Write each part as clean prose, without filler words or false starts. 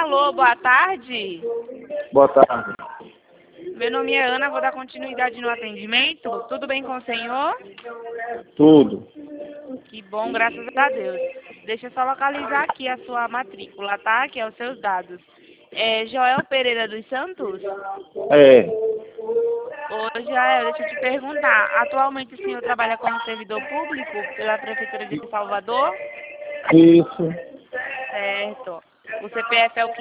Alô, boa tarde. Boa tarde. Meu nome é Ana, vou dar continuidade no atendimento. Tudo bem com o senhor? Tudo. Que bom, graças a Deus. Deixa eu só localizar aqui a sua matrícula, tá? Que é os seus dados. É Joel Pereira dos Santos? É. Ô, Joel, deixa eu te perguntar. Atualmente o senhor trabalha como servidor público pela Prefeitura de Salvador? Isso. Certo. O CPF é o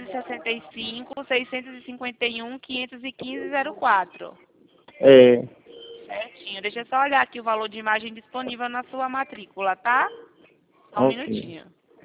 565-651-515-04. É. Certinho. Deixa eu só olhar aqui o valor de imagem disponível na sua matrícula, tá? Só um Ok. minutinho.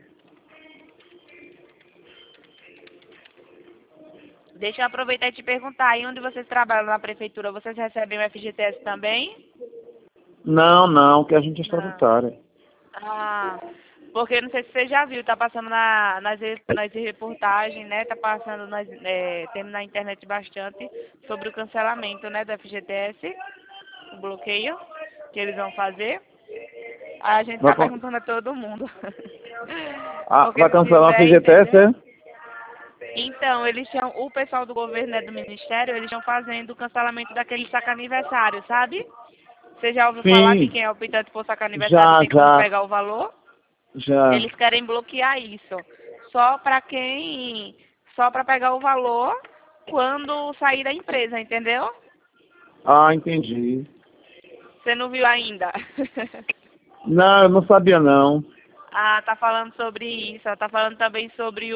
Deixa eu aproveitar e te perguntar, aí onde vocês trabalham na prefeitura, vocês recebem o FGTS também? Não, que a gente é Não. estatutária. Ah, porque não sei se você já viu, tá passando nas reportagens, né? Tá passando tendo na internet bastante sobre o cancelamento, né, do FGTS, o bloqueio que eles vão fazer. Aí a gente tá perguntando a todo mundo. Porque Vai se cancelar o tiver, FGTS, entendeu? é? Então, o pessoal do governo, né, do ministério, eles estão fazendo o cancelamento daquele saca-aniversário, sabe? Você já ouviu falar que Sim. quem é optante por saca-aniversário Já, tem como já, pegar o valor? já. Eles querem bloquear isso. Só para pegar o valor quando sair da empresa, entendeu? Ah, entendi. Você não viu ainda? Não, eu não sabia não. Ah, tá falando sobre isso. Tá falando também sobre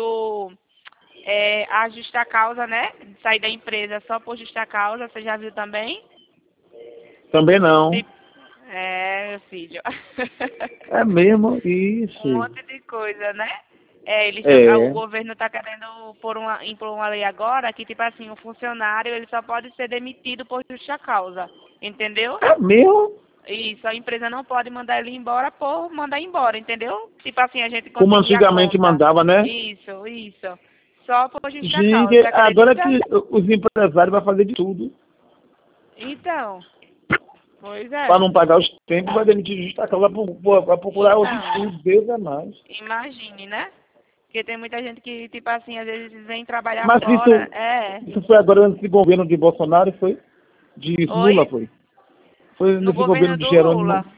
a justa causa, né? De sair da empresa só por justa causa. Você já viu também? Também não. Meu filho. É mesmo? Um Isso. monte de coisa, né? O É. governo está querendo impor uma lei agora que, tipo assim, o funcionário ele só pode ser demitido por justa causa, entendeu? É mesmo? Isso, a empresa não pode mandar ele embora por mandar embora, entendeu? Tipo assim, a gente Como conseguir a antigamente conta. mandava, né? Isso. Só por justa causa, Gente, você agora acredita? que os empresários vão fazer de tudo. Então, pois Para é. não pagar os tempos, vai demitir justa causa para procurar outros Então, estudos, Deus é mais. imagine, né? Porque tem muita gente que, tipo assim, às vezes vem trabalhar Mas fora. isso foi agora nesse governo de Bolsonaro, foi? De Lula, Oi? foi? Foi No nesse governo governo de do Jerônimo. Lula.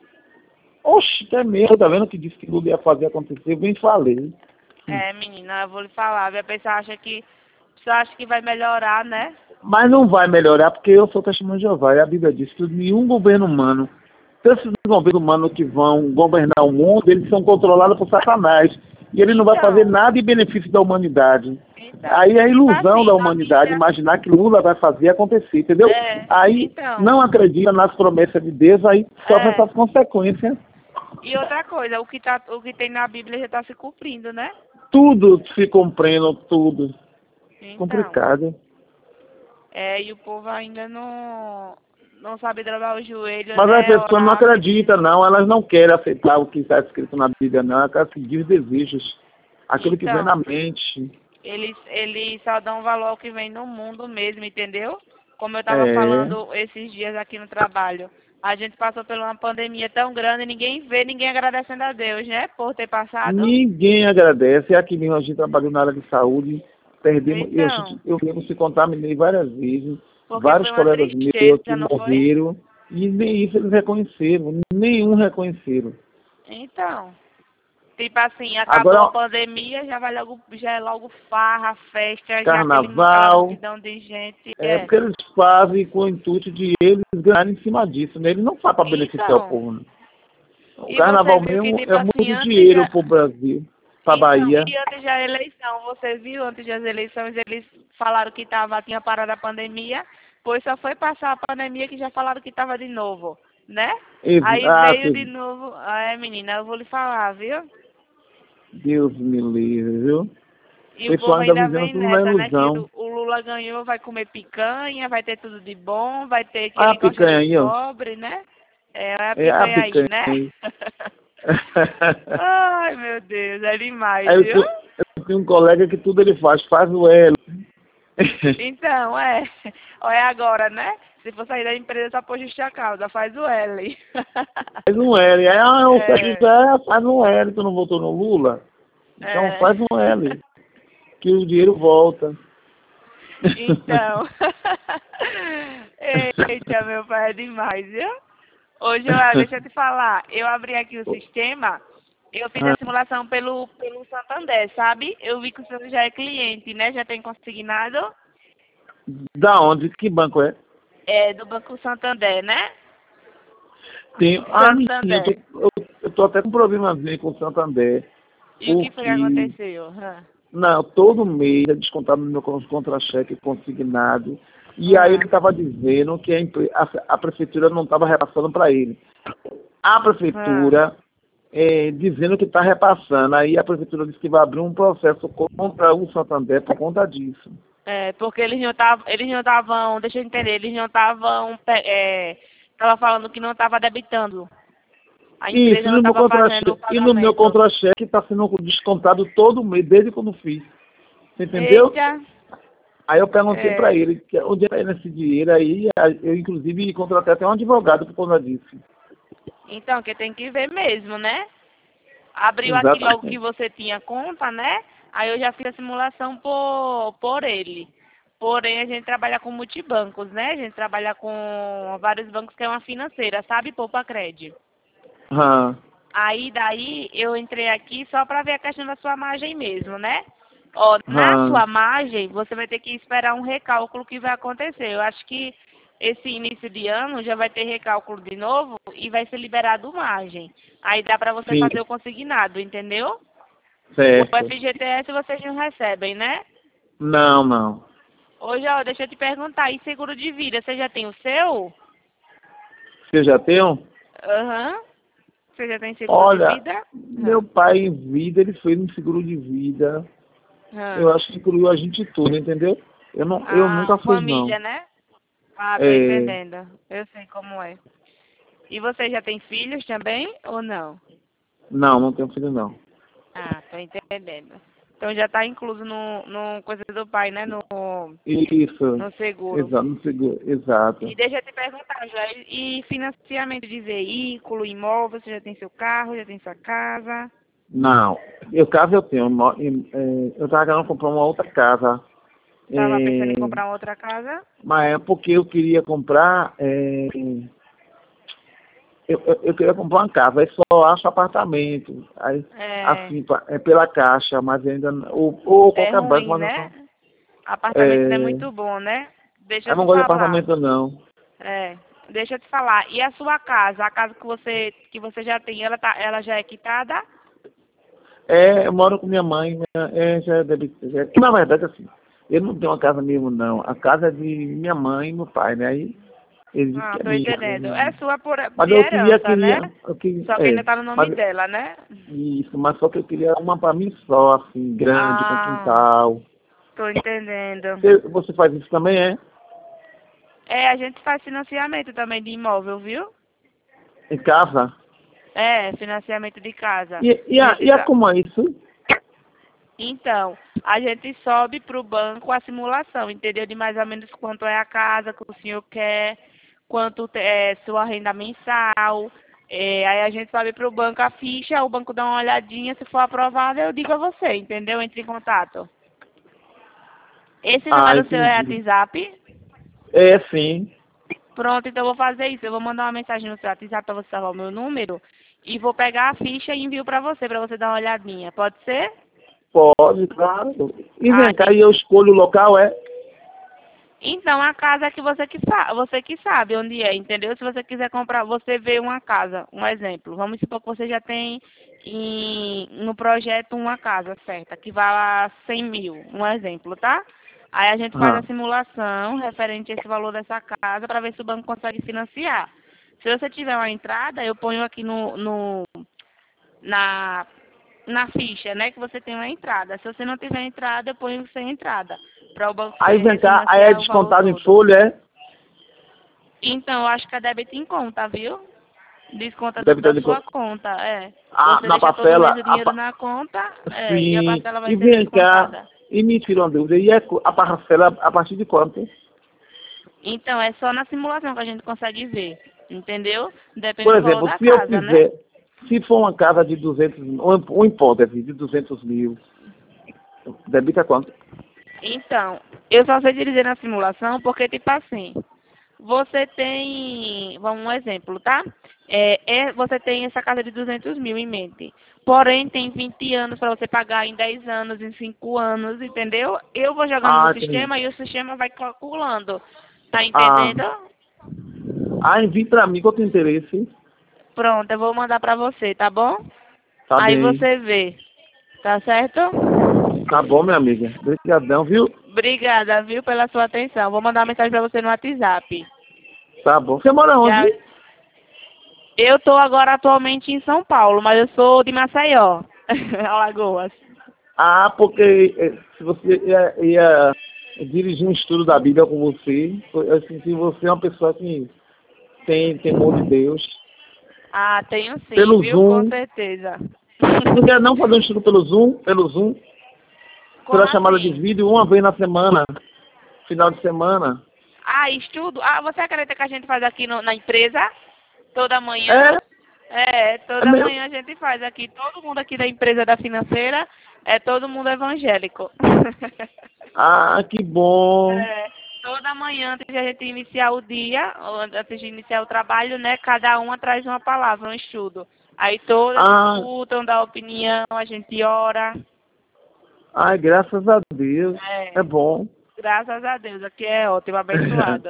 Oxe, é mesmo, tá vendo que disse que Lula ia fazer acontecer? Eu bem falei. Menina, eu vou lhe falar, a pessoa acha que vai melhorar, né? Mas não vai melhorar, porque eu sou testemunho de Jeová. E a Bíblia diz que nenhum governo humano, esses governos humanos que vão governar o mundo, eles são controlados por Satanás. E ele não vai fazer Então, nada em benefício da humanidade. então, Aí é a tipo ilusão assim, da humanidade notícia, imaginar que Lula vai fazer acontecer, entendeu? Aí então, não acredita nas promessas de Deus, aí sofre essas consequências. e outra coisa, o que tem na Bíblia já está se cumprindo, né? Tudo se compreende, tudo. Então, Complicado. e o povo ainda não sabe dobrar o joelho, Mas as né? pessoas não Orar, acreditam, não. Elas não querem aceitar o que está escrito na Bíblia, não. Elas querem seguir os desejos. Aquilo que vem na então, mente. eles só dão valor ao que vem no mundo mesmo, entendeu? Como eu estava É. falando esses dias aqui no trabalho. A gente passou por uma pandemia tão grande e ninguém vê, ninguém agradecendo a Deus, né? Por ter passado. Ninguém agradece. É aqui mesmo, a gente trabalhou na área de saúde. Perdemos, e Então, eu mesmo se contaminei várias vezes. porque foi Vários uma colegas meus que tristeza, não foi? morreram. E nem isso eles reconheceram. Nenhum reconheceram. Então, tipo assim, acabou a Agora, pandemia, já é logo farra, festa, já aquela carnaval. multidão de gente. É porque eles fazem com o intuito de eles ganharem em cima disso, né? Eles não fazem para beneficiar o Então, povo. Né? O e você carnaval viu que, mesmo tipo é assim, muito antes dinheiro já. para o Brasil, para a Então, Bahia. e antes da eleição, você viu, antes das eleições, eles falaram que tinha parado a pandemia, pois só foi passar a pandemia que já falaram que estava de novo, né? Aí veio Exato. de novo, menina, eu vou lhe falar, viu? Deus me livre, viu? O E o pessoal povo ainda ainda vivendo vem tudo na nessa, né? Que ilusão. o Lula ganhou, vai comer picanha, vai ter tudo de bom, vai ter que Olha ele a gosta picanha dos aí, ó. pobres, né? É a É a picanha aí, picanha né? aí. Ai, meu Deus, é demais, Aí viu? eu tenho um colega que tudo ele faz o L. Então, olha agora, né? Se for sair da empresa só por justa causa, faz o L. Faz um L. Aí, o Sérgio É, faz um L, tu não votou no Lula? Então é. faz um L. que o dinheiro volta. Então. Eita, meu pai, é demais, viu? Ô, Joel, deixa eu te falar. Eu abri aqui o sistema, eu fiz a simulação pelo Santander, sabe? Eu vi que o senhor já é cliente, né? Já tem consignado. Da onde? Que banco é? É, do Banco Santander, né? Tem. Menina, Santander. eu tô até com um problemazinho com o Santander. E o que foi que Porque, aconteceu? não, todo mês é descontado no meu contra-cheque consignado. E aí ele estava dizendo que a prefeitura não estava repassando para ele. A prefeitura dizendo que está repassando. Aí a prefeitura disse que vai abrir um processo contra o Santander por conta disso. É, porque eles não estavam, deixa eu entender, eles não estavam, tava falando que não estava debitando. A empresa não estava fazendo o e no meu pagamento. contra-cheque está sendo descontado todo mês, desde quando fiz. Você entendeu? Eita. Aí eu perguntei para ele onde era esse dinheiro, aí eu inclusive contratei até um advogado por conta disso. Então, que tem que ver mesmo, né? Abriu aqui Exatamente. logo que você tinha conta, né? Aí eu já fiz a simulação por ele. Porém, a gente trabalha com multibancos, né? A gente trabalha com vários bancos que é uma financeira, sabe? Poupa Crédito. Aí, daí, eu entrei aqui só para ver a questão da sua margem mesmo, né? Ó, na sua margem, você vai ter que esperar um recálculo que vai acontecer. Eu acho que esse início de ano já vai ter recálculo de novo e vai ser liberado margem. Aí dá para você fazer o consignado, entendeu? Certo. O FGTS vocês não recebem, né? Não. Hoje, ó, deixa eu te perguntar, e seguro de vida, você já tem o seu? Você já tem um? Aham. Você já tem seguro Olha, de vida? meu pai em vida, ele fez um seguro de vida. Eu acho que incluiu a gente tudo, entendeu? Eu nunca fiz, família, não. né? Ah, tô entendendo. Eu sei como é. E você já tem filhos também ou não? Não tenho filho, não. Ah, tô entendendo. Então já tá incluso no coisa do pai, né? Isso. No seguro. Exato, no seguro. Exato. E deixa eu te perguntar, Joel, e financiamento de veículo, imóvel, você já tem seu carro, já tem sua casa? Não. Caso eu tenho. Eu estava querendo comprar uma outra casa. Tava pensando em comprar uma outra casa? Mas é porque eu queria comprar. Eu queria comprar uma casa, aí só acho apartamento. Aí, assim, pela Caixa, mas ainda. Ou qualquer banco, ruim, mas né? não. Apartamento não é muito bom, né? Deixa eu Eu não te gosto de falar. apartamento, não. Deixa eu te falar. E a sua casa, a casa que você já tem, ela já é quitada? Eu moro com minha mãe, na verdade, assim, eu não tenho uma casa mesmo, não. A casa é de minha mãe e meu pai, né? Aí eles dizem que é Tô minha. entendendo. É sua Mas de eu herança, né? Só que ainda tá no nome mas, dela, né? isso, mas só que eu queria uma para mim só, assim, grande, com quintal. Tô entendendo. Você faz isso também, é? A gente faz financiamento também de imóvel, viu? Em casa? Financiamento de casa. E como é isso? Então, a gente sobe para o banco a simulação, entendeu? De mais ou menos quanto é a casa que o senhor quer, quanto é sua renda mensal. Aí a gente sobe para o banco a ficha, o banco dá uma olhadinha, se for aprovado, eu digo a você, entendeu? Entre em contato. Esse número seu é WhatsApp? Sim. Pronto, então eu vou fazer isso. Eu vou mandar uma mensagem no seu WhatsApp para você salvar o meu número e vou pegar a ficha e envio para você dar uma olhadinha. Pode ser? Pode, claro. E vem cá, e eu escolho o local, é? Então, a casa que você que sabe onde é, entendeu? Se você quiser comprar, você vê uma casa, um exemplo. Vamos supor que você já tem no projeto uma casa certa, que vale a 100 mil, um exemplo, tá? Aí a gente faz a simulação referente a esse valor dessa casa para ver se o banco consegue financiar. Se você tiver uma entrada, eu ponho aqui na ficha, né, que você tem uma entrada. Se você não tiver entrada, eu ponho sem entrada. Para o banco Aí vem cá, aí é descontado em folha, é? Então, eu acho que é débito em conta, viu? Desconta Débito da sua conta, Você na deixa todo parcela, mês o dinheiro na conta, sim. e a parcela vai E sendo vem cá, descontada. e me tira uma dúvida, e a parcela a partir de quanto? Então, é só na simulação que a gente consegue ver, entendeu? Depende Por do valor exemplo, da se eu casa, né? quiser, se for uma casa de 200, uma hipótese de 200 mil, debita quanto? Então, eu só sei dizer na simulação porque, tipo assim, você tem, vamos um exemplo, tá? Você tem essa casa de 200 mil em mente. Porém, tem 20 anos para você pagar em 10 anos, em 5 anos, entendeu? Eu vou jogando no Entendi. sistema e o sistema vai calculando. Tá Ah, entendendo? envie pra mim qual é o teu interesse. Pronto, eu vou mandar pra você, tá bom? Tá Aí bem. você vê, tá certo? Tá bom, minha amiga. Obrigadão, viu? Obrigada, viu, pela sua atenção. Vou mandar uma mensagem pra você no WhatsApp. Tá bom. Você mora Já. onde? Eu tô agora atualmente em São Paulo, mas eu sou de Maceió, Alagoas. Porque se você ia dirigir um estudo da Bíblia com você, eu senti você é uma pessoa que tem temor de Deus. Ah, tenho sim, Pelo viu? Com Zoom. certeza. Não quer não fazer um estudo pelo Zoom? Pelo Zoom? Como Pela chamada de assim? vídeo uma vez na semana, final de semana. Ah, estudo? Ah, você acredita que a gente faz aqui na empresa? Toda manhã? É, é Toda mesmo. manhã a gente faz aqui. Todo mundo aqui da empresa da financeira é todo mundo evangélico. Que bom. Toda manhã, antes de a gente iniciar o dia, ou antes de iniciar o trabalho, né? Cada uma traz uma palavra, um estudo. Aí todas Ah, escutam, dá opinião, a gente ora. graças a Deus. É, É bom. graças a Deus, aqui é ótimo, abençoado.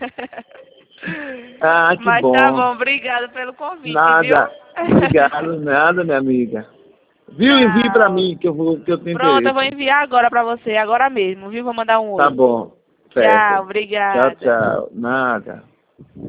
Que Mas tá bom. bom, obrigada pelo convite, viu? Nada. Obrigado, nada, minha amiga. Viu? Envie pra Tchau. mim que eu tenho Pronto, eu vou interesse. enviar agora pra você, agora mesmo, viu? Vou mandar um Tá oi. bom. Tchau, Certo. Tchau, obrigada. tchau. Nada.